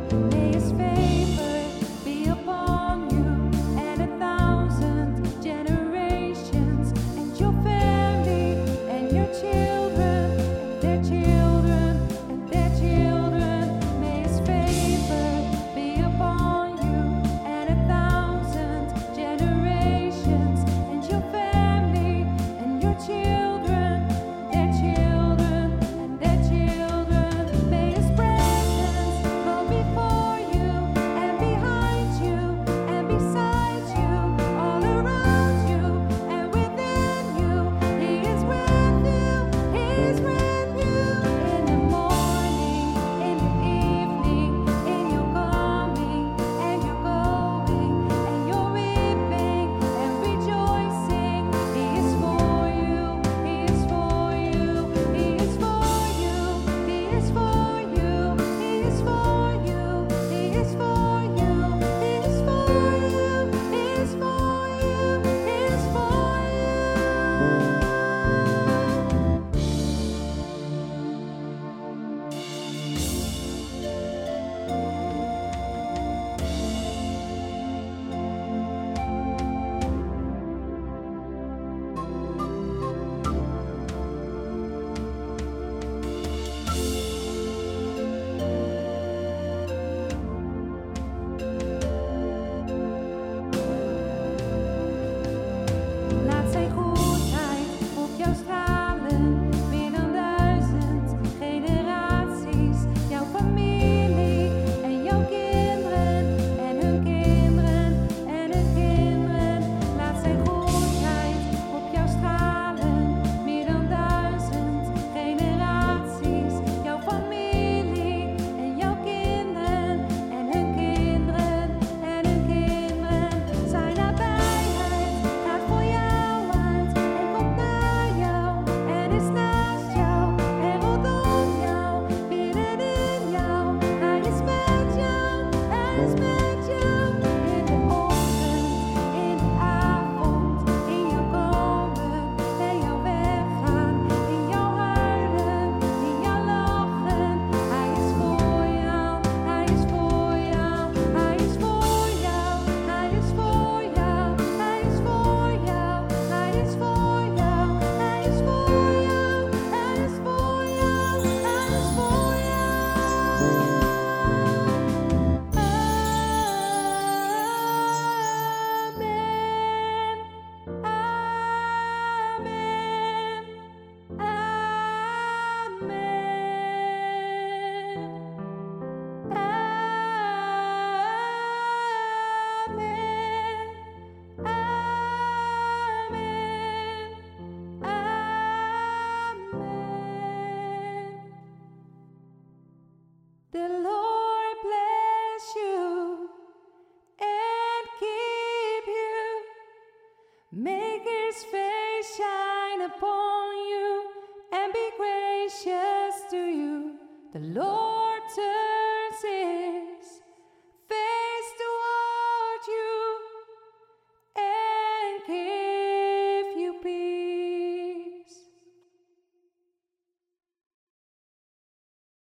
May His favor be upon you and 1,000 generations, and your family, and your children, and their children, and their children. May His favor be upon you and 1,000 generations, and your family, and your children, their children, and their children. May His presence go before you and behind you and beside you, all around you and within you. He is with you, He is with you in the morning, in the evening, in your coming and your going, and your weeping and rejoicing. He is for you, He is for you, He is for you, He is for you, He is for you, He is for you, He is for you, He is for you, He is for Laat zijn goedheid op jou stralen, meer dan 1000 generaties. Jouw familie en jouw kinderen en hun kinderen en hun kinderen. Laat zijn goedheid op jou stralen, meer dan 1000 generaties. Jouw familie en jouw kinderen en hun kinderen en hun kinderen. Zijn nabijheid gaat voor jou uit en komt naar jou en is naast jou en rondom jou, binnenin jou. Hij is met jou, Hij is met jou in de ochtend, in de avond, in jouw komen en jouw weggaan, in jouw huilen, in jouw lachen. Hij is voor jou, Hij is voor jou, Hij is voor jou, Hij is voor jou, Hij is voor jou, Hij is voor jou, Hij is voor jou, Hij is voor jou, Hij is voor jou. The Lord bless you and keep you. Make His face shine upon you and be gracious to you. The Lord